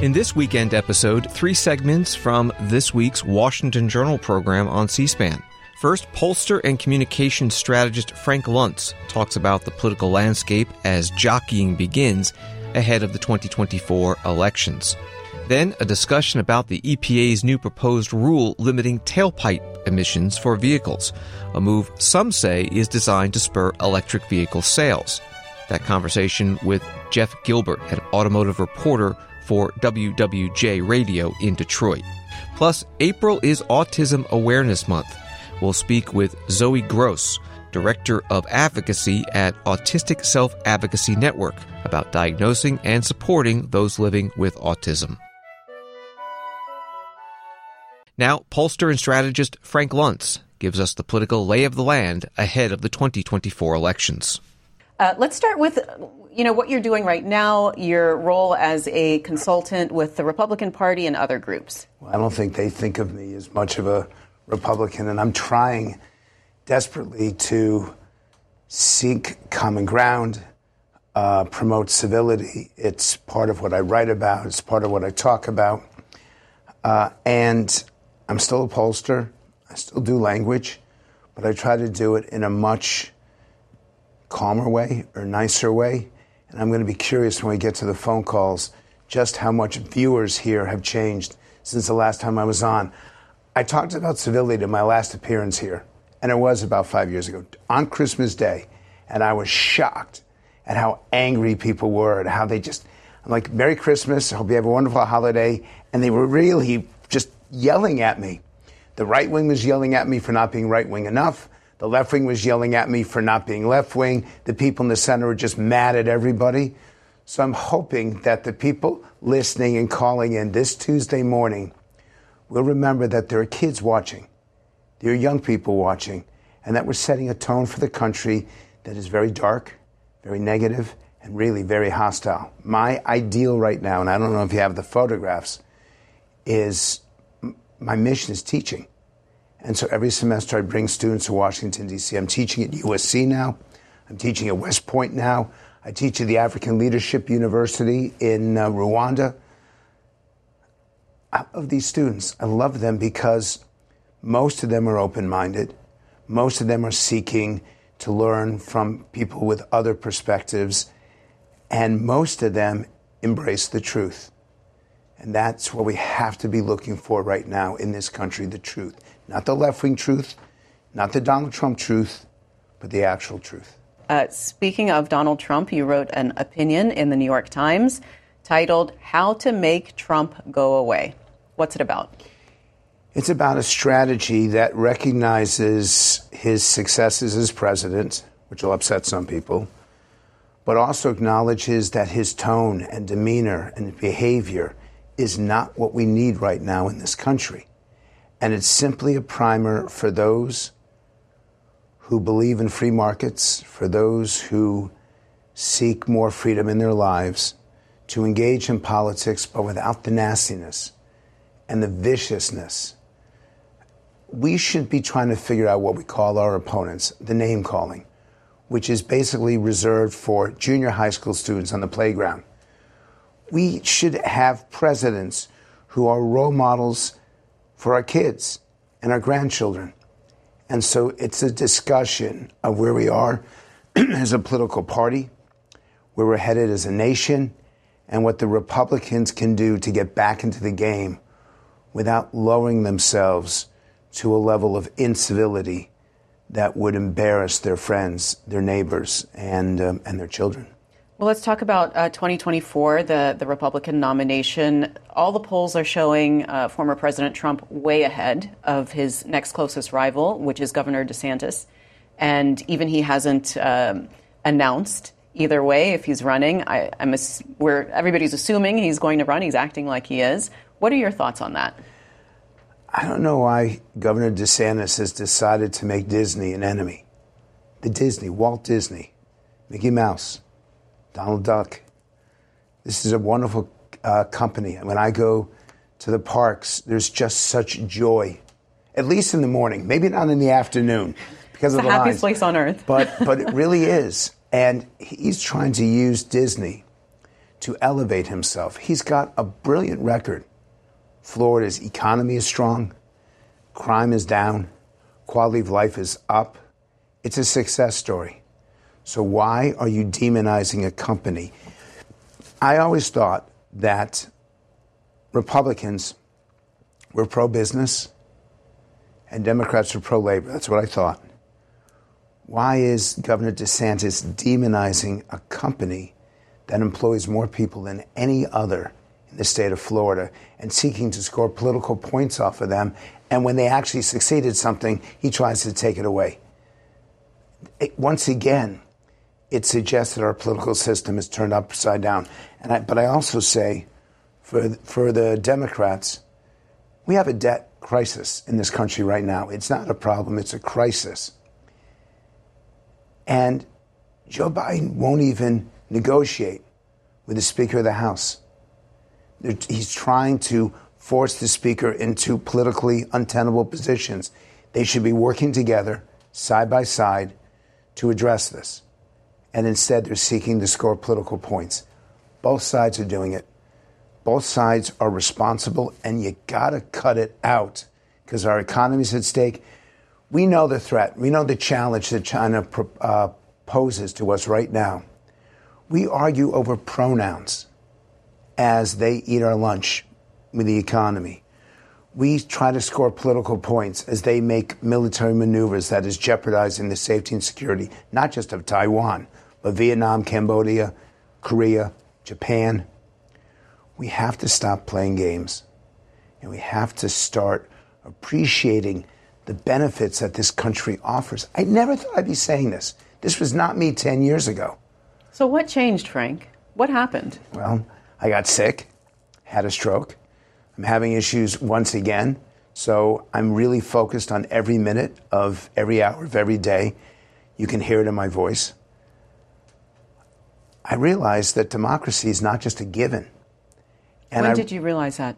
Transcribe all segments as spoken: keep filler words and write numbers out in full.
In this weekend episode, three segments from this week's Washington Journal program on C-SPAN. First, pollster and communications strategist Frank Luntz talks about the political landscape as jockeying begins ahead of the twenty twenty-four elections. Then, a discussion about the E P A's new proposed rule limiting tailpipe emissions for vehicles, a move some say is designed to spur electric vehicle sales. That conversation with Jeff Gilbert, an automotive reporter for W W J Radio in Detroit. Plus, April is Autism Awareness Month. We'll speak with Zoe Gross, Director of Advocacy at Autistic Self-Advocacy Network, about diagnosing and supporting those living with autism. Now, pollster and strategist Frank Luntz gives us the political lay of the land ahead of the twenty twenty-four elections. Uh, let's start with, you know, what you're doing right now, your role as a consultant with the Republican Party and other groups. Well, I don't think they think of me as much of a Republican, and I'm trying desperately to seek common ground, uh, promote civility. It's part of what I write about. It's part of what I talk about. Uh, and I'm still a pollster. I still do language, but I try to do it in a much calmer way or nicer way. And I'm going to be curious when we get to the phone calls just how much viewers here have changed since the last time I was on. I talked about civility in my last appearance here, and it was about five years ago, on Christmas Day, and I was shocked at how angry people were and how they just, I'm like, Merry Christmas, I hope you have a wonderful holiday, and they were really just yelling at me. The right wing was yelling at me for not being right wing enough. The left wing was yelling at me for not being left wing. The people in the center were just mad at everybody. So I'm hoping that the people listening and calling in this Tuesday morning will remember that there are kids watching, there are young people watching, and that we're setting a tone for the country that is very dark, very negative, and really very hostile. My ideal right now, and I don't know if you have the photographs, is my mission is teaching. And so every semester I bring students to Washington, D C. I'm teaching at U S C now. I'm teaching at West Point now. I teach at the African Leadership University in uh, Rwanda. I love these students. I love them because most of them are open-minded. Most of them are seeking to learn from people with other perspectives. And most of them embrace the truth. And that's what we have to be looking for right now in this country, the truth. Not the left-wing truth, not the Donald Trump truth, but the actual truth. Uh, speaking of Donald Trump, you wrote an opinion in the New York Times titled, How to Make Trump Go Away. What's it about? It's about a strategy that recognizes his successes as president, which will upset some people, but also acknowledges that his tone and demeanor and behavior is not what we need right now in this country. And it's simply a primer for those who believe in free markets, for those who seek more freedom in their lives, to engage in politics, but without the nastiness and the viciousness. We should be trying to figure out what we call our opponents, the name calling, which is basically reserved for junior high school students on the playground. We should have presidents who are role models for our kids and our grandchildren. And so it's a discussion of where we are as a political party, where we're headed as a nation, and what the Republicans can do to get back into the game without lowering themselves to a level of incivility that would embarrass their friends, their neighbors, and um, and their children. Well, let's talk about uh, twenty twenty-four, the, the Republican nomination. All the polls are showing uh, former President Trump way ahead of his next closest rival, which is Governor DeSantis. And even he hasn't um, announced either way if he's running. I, I'm ass- we're, everybody's assuming he's going to run. He's acting like he is. What are your thoughts on that? I don't know why Governor DeSantis has decided to make Disney an enemy. The Disney, Walt Disney, Mickey Mouse, Donald Duck. This is a wonderful uh, company. When I go to the parks, there's just such joy, at least in the morning, maybe not in the afternoon because it's of the lines. The happiest lines. place on earth. but but it really is. And he's trying to use Disney to elevate himself. He's got a brilliant record. Florida's economy is strong. Crime is down. Quality of life is up. It's a success story. So why are you demonizing a company? I always thought that Republicans were pro-business and Democrats were pro-labor. That's what I thought. Why is Governor DeSantis demonizing a company that employs more people than any other in the state of Florida and seeking to score political points off of them? And when they actually succeeded something, he tries to take it away. It, once again, it suggests that our political system is turned upside down. And I, but I also say, for for the Democrats, we have a debt crisis in this country right now. It's not a problem, it's a crisis. And Joe Biden won't even negotiate with the Speaker of the House. They're, he's trying to force the Speaker into politically untenable positions. They should be working together, side by side, to address this. And instead, they're seeking to score political points. Both sides are doing it. Both sides are responsible, and you got to cut it out because our economy's at stake. We know the threat. We know the challenge that China uh, poses to us right now. We argue over pronouns as they eat our lunch with the economy. We try to score political points as they make military maneuvers that is jeopardizing the safety and security, not just of Taiwan, but Vietnam, Cambodia, Korea, Japan. We have to stop playing games, and we have to start appreciating the benefits that this country offers. I never thought I'd be saying this. This was not me ten years ago. So what changed, Frank? What happened? Well, I got sick, had a stroke. I'm having issues once again. So I'm really focused on every minute of every hour of every day. You can hear it in my voice. I realized that democracy is not just a given. And when I, did you realize that?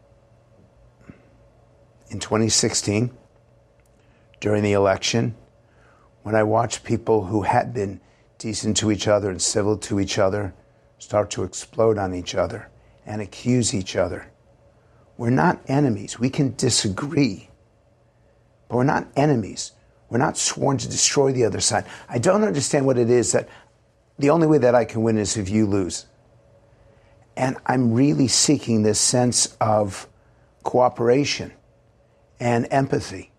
In twenty sixteen, during the election, when I watched people who had been decent to each other and civil to each other start to explode on each other and accuse each other. We're not enemies. We can disagree, but we're not enemies. We're not sworn to destroy the other side. I don't understand what it is that the only way that I can win is if you lose. And I'm really seeking this sense of cooperation and empathy.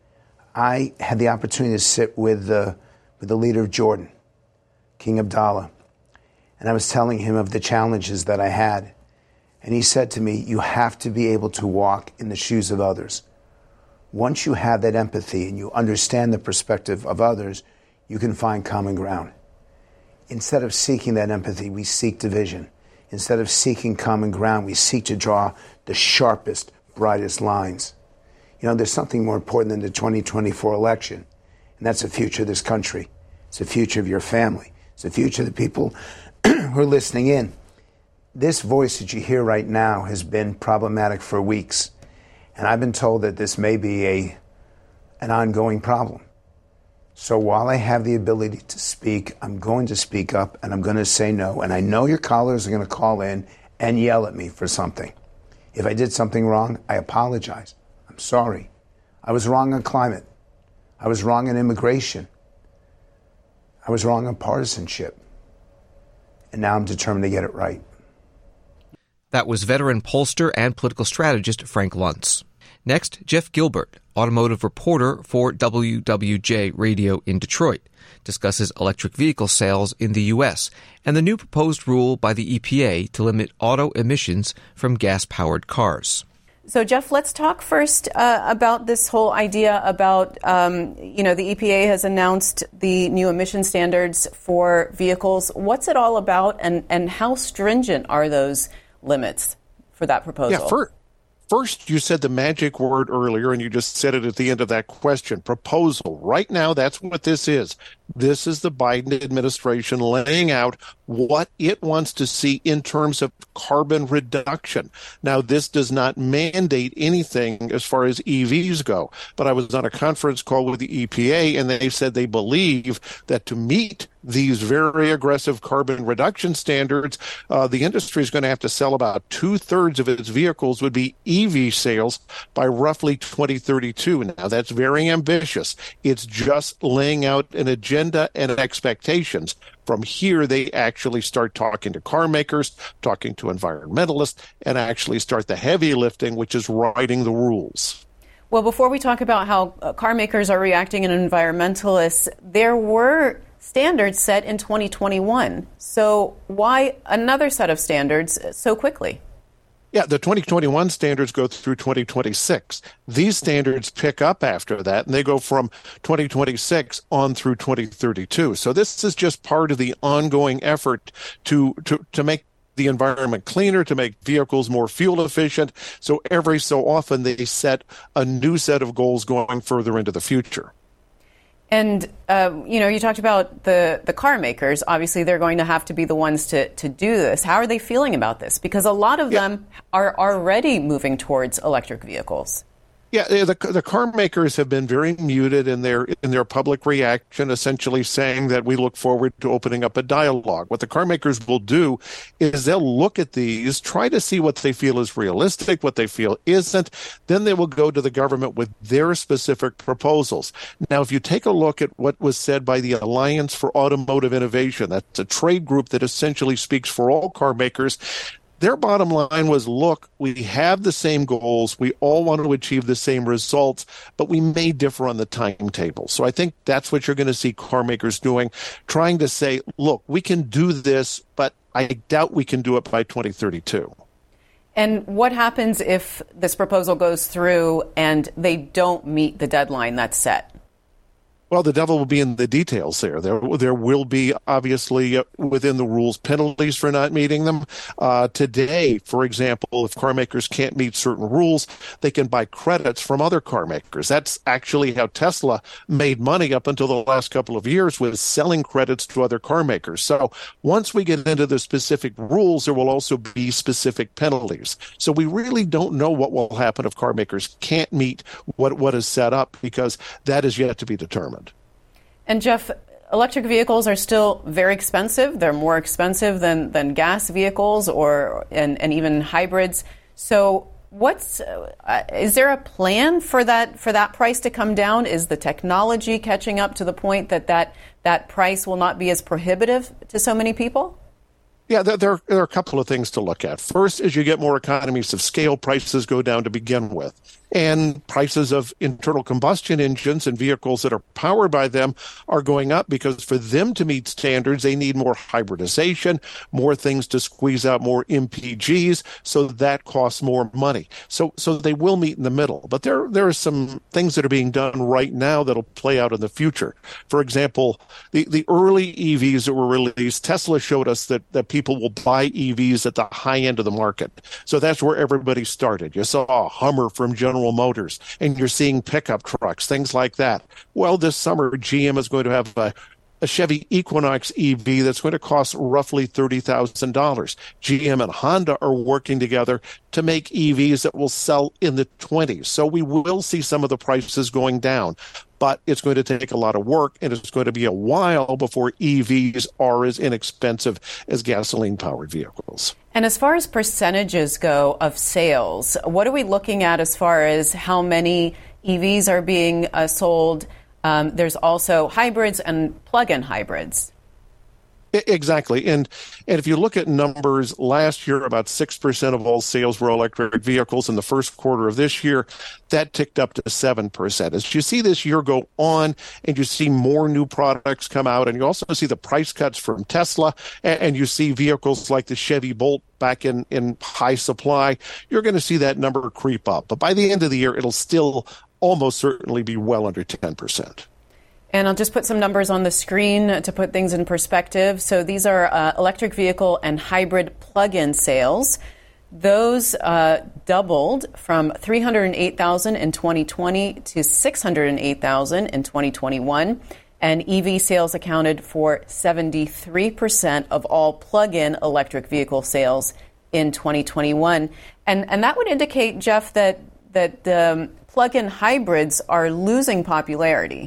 I had the opportunity to sit with the, with the leader of Jordan, King Abdallah, and I was telling him of the challenges that I had. And he said to me, you have to be able to walk in the shoes of others. Once you have that empathy and you understand the perspective of others, you can find common ground. Instead of seeking that empathy, we seek division. Instead of seeking common ground, we seek to draw the sharpest, brightest lines. You know, there's something more important than the twenty twenty-four election, and that's the future of this country. It's the future of your family. It's the future of the people who are listening in. This voice that you hear right now has been problematic for weeks, and I've been told that this may be a an ongoing problem. So while I have the ability to speak, I'm going to speak up, and I'm going to say no. And I know your callers are going to call in and yell at me for something. If I did something wrong, I apologize. I'm sorry. I was wrong on climate. I was wrong on immigration. I was wrong on partisanship. And now I'm determined to get it right. That was veteran pollster and political strategist Frank Luntz. Next, Jeff Gilbert, automotive reporter for W W J Radio in Detroit, discusses electric vehicle sales in the U S and the new proposed rule by the E P A to limit auto emissions from gas-powered cars. So, Jeff, let's talk first uh, about this whole idea about, um, you know, the E P A has announced the new emission standards for vehicles. What's it all about, and, and how stringent are those limits for that proposal? Yeah, for, first, you said the magic word earlier, and you just said it at the end of that question, proposal. Right now, that's what this is. This is the Biden administration laying out what it wants to see in terms of carbon reduction. Now, this does not mandate anything as far as E Vs go, but I was on a conference call with the E P A, and they said they believe that to meet these very aggressive carbon reduction standards, uh, the industry is going to have to sell about two-thirds of its vehicles would be E V sales by roughly twenty thirty-two. Now, that's very ambitious. It's just laying out an agenda and expectations. From here, they actually start talking to car makers, talking to environmentalists, and actually start the heavy lifting, which is writing the rules. Well, before we talk about how uh, car makers are reacting and environmentalists, there were standards set in twenty twenty-one. So why another set of standards so quickly? Yeah, the twenty twenty-one standards go through twenty twenty-six. These standards pick up after that, and they go from twenty twenty-six on through twenty thirty-two. So this is just part of the ongoing effort to to, to make the environment cleaner, to make vehicles more fuel efficient. So every so often they set a new set of goals going further into the future. And, uh, you know, you talked about the, the car makers. Obviously, they're going to have to be the ones to, to do this. How are they feeling about this? Because a lot of yeah. them are already moving towards electric vehicles. Yeah, the the car makers have been very muted in their in their public reaction, essentially saying that we look forward to opening up a dialogue. What the car makers will do is they'll look at these, try to see what they feel is realistic, what they feel isn't. Then they will go to the government with their specific proposals. Now, if you take a look at what was said by the Alliance for Automotive Innovation, that's a trade group that essentially speaks for all car makers. Their bottom line was, look, we have the same goals. We all want to achieve the same results, but we may differ on the timetable. So I think that's what you're going to see car makers doing, trying to say, look, we can do this, but I doubt we can do it by twenty thirty-two. And what happens if this proposal goes through and they don't meet the deadline that's set? Well, the devil will be in the details there. There, there will be, obviously, uh, within the rules, penalties for not meeting them. Uh, today, for example, if car makers can't meet certain rules, they can buy credits from other car makers. That's actually how Tesla made money up until the last couple of years, was selling credits to other car makers. So once we get into the specific rules, there will also be specific penalties. So we really don't know what will happen if car makers can't meet what, what is set up, because that is yet to be determined. And Jeff, electric vehicles are still very expensive. They're more expensive than, than gas vehicles or and, and even hybrids. So what's uh, is there a plan for that for that price to come down? Is the technology catching up to the point that that, that price will not be as prohibitive to so many people? Yeah, there, there are a couple of things to look at. First, as you get more economies of scale, prices go down to begin with. And prices of internal combustion engines and vehicles that are powered by them are going up, because for them to meet standards, they need more hybridization, more things to squeeze out more M P Gs, so that costs more money. So so they will meet in the middle. But there, there are some things that are being done right now that will play out in the future. For example, the, the early E Vs that were released, Tesla showed us that, that people will buy E Vs at the high end of the market. So that's where everybody started. You saw a Hummer from General Motors, and you're seeing pickup trucks, things like that. Well, this summer, G M is going to have a, a Chevy Equinox E V that's going to cost roughly thirty thousand dollars. G M and Honda are working together to make E Vs that will sell in the twenties. So we will see some of the prices going down, but it's going to take a lot of work, and it's going to be a while before E Vs are as inexpensive as gasoline-powered vehicles. And as far as percentages go of sales, what are we looking at as far as how many E Vs are being uh, sold? Um, there's also hybrids and plug-in hybrids. Exactly. And and if you look at numbers, last year about six percent of all sales were electric vehicles. In the first quarter of this year, that ticked up to seven percent. As you see this year go on and you see more new products come out, and you also see the price cuts from Tesla, and, and you see vehicles like the Chevy Bolt back in, in high supply, you're going to see that number creep up. But by the end of the year, it'll still almost certainly be well under ten percent. And I'll just put some numbers on the screen to put things in perspective. So these are uh, electric vehicle and hybrid plug-in sales. Those uh, doubled from three hundred eight thousand in twenty twenty to six hundred eight thousand in twenty twenty-one. and E V sales accounted for seventy-three percent of all plug-in electric vehicle sales in twenty twenty-one. And and that would indicate, Jeff, that, that um, plug-in hybrids are losing popularity.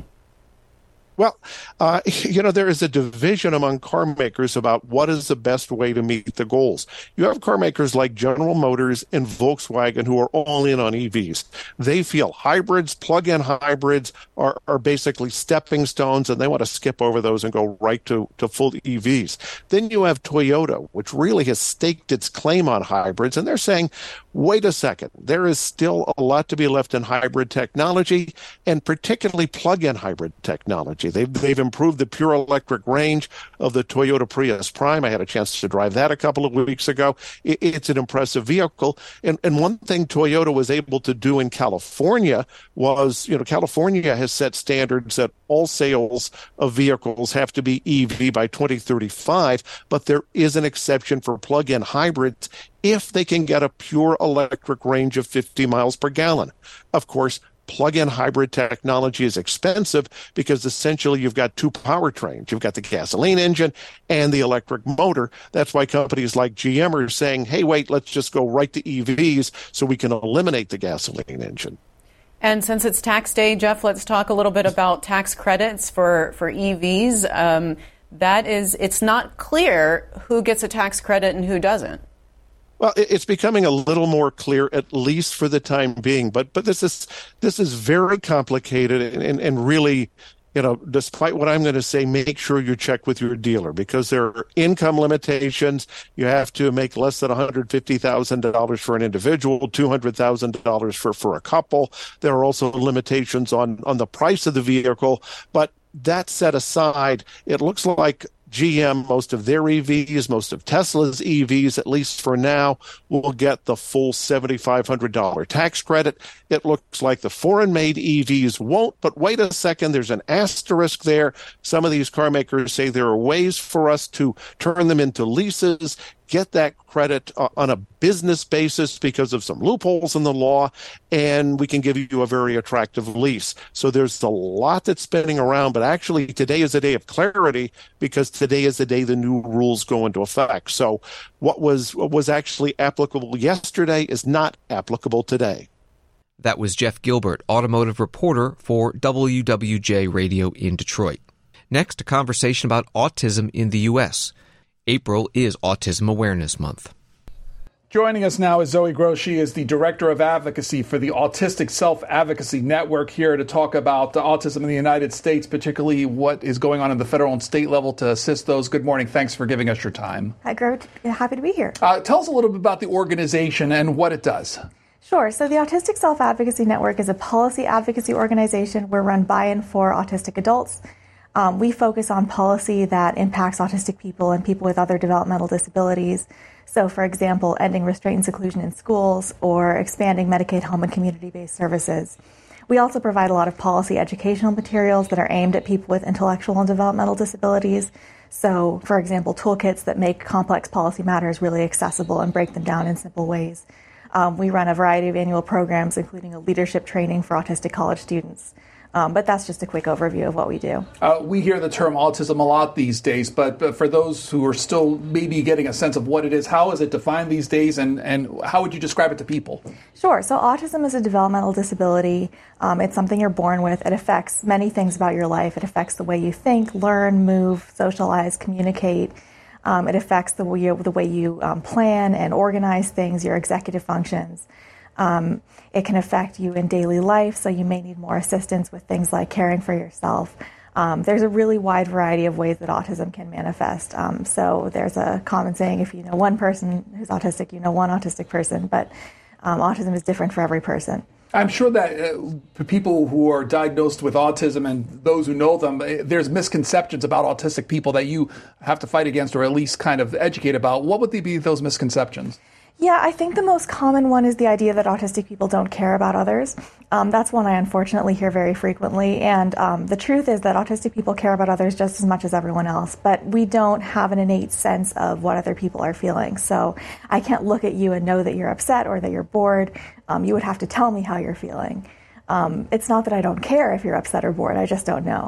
Well, uh, you know, there is a division among car makers about what is the best way to meet the goals. You have car makers like General Motors and Volkswagen who are all in on E Vs. They feel hybrids, plug-in hybrids are, are basically stepping stones, and they want to skip over those and go right to, to full E Vs. Then you have Toyota, which really has staked its claim on hybrids, and they're saying, wait a second, there is still a lot to be left in hybrid technology, and particularly plug-in hybrid technology. They've, they've improved the pure electric range of the Toyota Prius Prime. I had a chance to drive that a couple of weeks ago. It, it's an impressive vehicle. And, and one thing Toyota was able to do in California was, you know, California has set standards that all sales of vehicles have to be E V by twenty thirty-five, but there is an exception for plug-in hybrids if they can get a pure electric range of fifty miles per gallon. Of course, plug-in hybrid technology is expensive because essentially you've got two powertrains. You've got the gasoline engine and the electric motor. That's why companies like G M are saying, hey, wait, let's just go right to E Vs so we can eliminate the gasoline engine. And since it's tax day, Jeff, let's talk a little bit about tax credits for, for E Vs. Um, that is, it's not clear who gets a tax credit and who doesn't. Well, it's becoming a little more clear, at least for the time being. But but this is this is very complicated, and, and, and really, you know, despite what I'm going to say, make sure you check with your dealer because there are income limitations. You have to make less than one hundred fifty thousand dollars for an individual, two hundred thousand dollars for, for a couple. There are also limitations on, on the price of the vehicle. But that set aside, it looks like G M, most of their E Vs, most of Tesla's E Vs, at least for now, will get the full seven thousand five hundred dollars tax credit. It looks like the foreign-made E Vs won't, but wait a second, there's an asterisk there. Some of these car makers say there are ways for us to turn them into leases, get that credit uh, on a business basis because of some loopholes in the law, and we can give you a very attractive lease. So there's a lot that's spinning around, but actually today is a day of clarity because today is the day the new rules go into effect. So what was what was actually applicable yesterday is not applicable today. That was Jeff Gilbert, automotive reporter for W W J Radio in Detroit. Next, a conversation about autism in the U S April is Autism Awareness Month. Joining us now is Zoe Gross. She is the Director of Advocacy for the Autistic Self-Advocacy Network, here to talk about uh, autism in the United States, particularly what is going on at the federal and state level to assist those. Good morning. Thanks for giving us your time. Hi, Grote. Happy to be here. Uh, tell us a little bit about the organization and what it does. Sure. So the Autistic Self-Advocacy Network is a policy advocacy organization. We're run by and for autistic adults. Um, we focus on policy that impacts autistic people and people with other developmental disabilities. So, for example, ending restraint and seclusion in schools or expanding Medicaid home and community-based services. We also provide a lot of policy educational materials that are aimed at people with intellectual and developmental disabilities. So, for example, toolkits that make complex policy matters really accessible and break them down in simple ways. Um, we run a variety of annual programs, including a leadership training for autistic college students. Um, but that's just a quick overview of what we do. Uh, we hear the term autism a lot these days, but, but for those who are still maybe getting a sense of what it is, how is it defined these days, and, and how would you describe it to people? Sure. So autism is a developmental disability. Um, it's something you're born with. It affects many things about your life. It affects the way you think, learn, move, socialize, communicate. Um, it affects the way you, the way you um, plan and organize things, your executive functions. Um, it can affect you in daily life, so you may need more assistance with things like caring for yourself. Um, there's a really wide variety of ways that autism can manifest. Um, so there's a common saying, if you know one person who's autistic, you know one autistic person, but um, autism is different for every person. I'm sure that uh, people who are diagnosed with autism and those who know them, there's misconceptions about autistic people that you have to fight against or at least kind of educate about. What would they be, those misconceptions? Yeah, I think the most common one is the idea that autistic people don't care about others. Um, that's one I unfortunately hear very frequently. And um, the truth is that autistic people care about others just as much as everyone else, but we don't have an innate sense of what other people are feeling. So I can't look at you and know that you're upset or that you're bored. Um, you would have to tell me how you're feeling. Um, it's not that I don't care if you're upset or bored, I just don't know.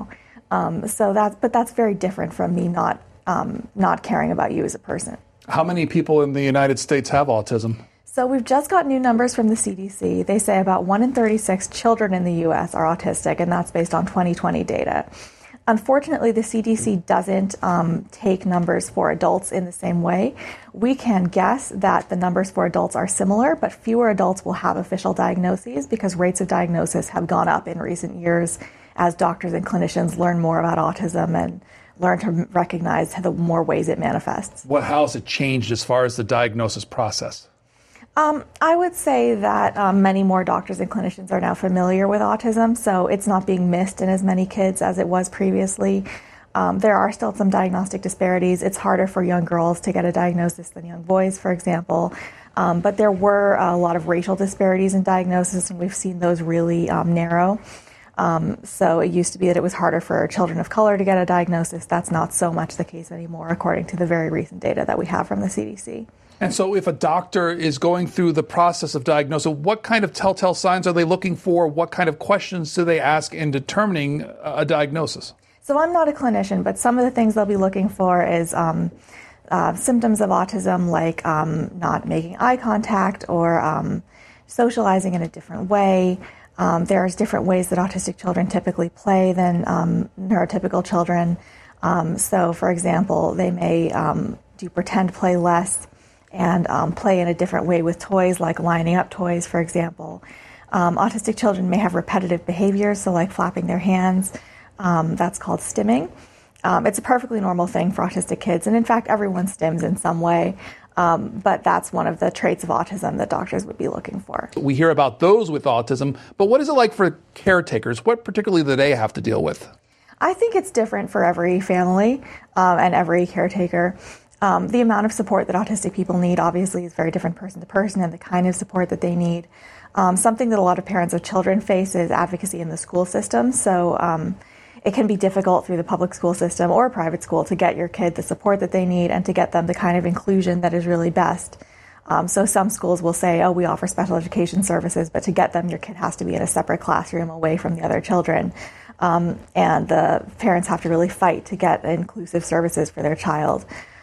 Um, so that's, but that's very different from me not um, not caring about you as a person. How many people in the United States have autism? So we've just got new numbers from the C D C. They say about one in thirty-six children in the U S are autistic, and that's based on twenty twenty data. Unfortunately, the C D C doesn't um, take numbers for adults in the same way. We can guess that the numbers for adults are similar, but fewer adults will have official diagnoses because rates of diagnosis have gone up in recent years as doctors and clinicians learn more about autism and learn to recognize the more ways it manifests. What, how has it changed as far as the diagnosis process? Um, I would say that um, many more doctors and clinicians are now familiar with autism, so it's not being missed in as many kids as it was previously. Um, there are still some diagnostic disparities. It's harder for young girls to get a diagnosis than young boys, for example. Um, but there were a lot of racial disparities in diagnosis, and we've seen those really um, narrow. Um, so it used to be that it was harder for children of color to get a diagnosis. That's not so much the case anymore, according to the very recent data that we have from the C D C. And so if a doctor is going through the process of diagnosis, what kind of telltale signs are they looking for? What kind of questions do they ask in determining a diagnosis? So I'm not a clinician, but some of the things they'll be looking for is um, uh, symptoms of autism, like um, not making eye contact or um, socializing in a different way. Um, there's different ways that autistic children typically play than um, neurotypical children. Um, so, for example, they may um, do pretend play less and um, play in a different way with toys, like lining up toys, for example. Um, autistic children may have repetitive behaviors, so like flapping their hands. Um, that's called stimming. Um, it's a perfectly normal thing for autistic kids, and in fact, everyone stims in some way. Um, but that's one of the traits of autism that doctors would be looking for. We hear about those with autism, but what is it like for caretakers? What particularly do they have to deal with? I think it's different for every family um, and every caretaker. Um, the amount of support that autistic people need obviously is very different person to person, and the kind of support that they need. Um, something that a lot of parents of children face is advocacy in the school system. So um, it can be difficult through the public school system or private school to get your kid the support that they need and to get them the kind of inclusion that is really best. Um, so some schools will say, oh, we offer special education services, but to get them, your kid has to be in a separate classroom away from the other children. Um, and the parents have to really fight to get inclusive services for their child.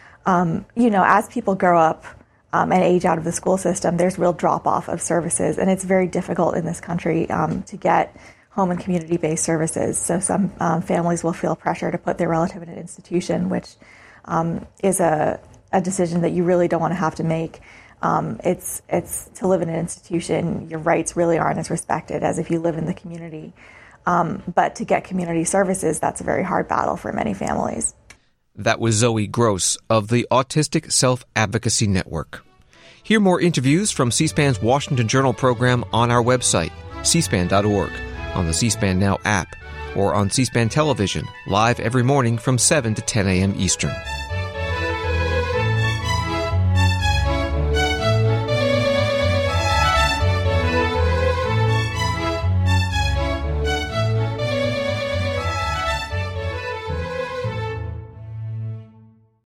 Um, you know, as people grow up um, and age out of the school system, there's real drop-off of services, and it's very difficult in this country um, to get home and community-based services. So some um, families will feel pressure to put their relative in an institution, which um, is a, a decision that you really don't want to have to make. Um, it's it's to live in an institution, your rights really aren't as respected as if you live in the community. Um, but to get community services, that's a very hard battle for many families. That was Zoe Gross of the Autistic Self-Advocacy Network. Hear more interviews from C-SPAN's Washington Journal program on our website, c span dot org, on the C-SPAN Now app, or on C-SPAN Television, live every morning from seven to ten a.m. Eastern.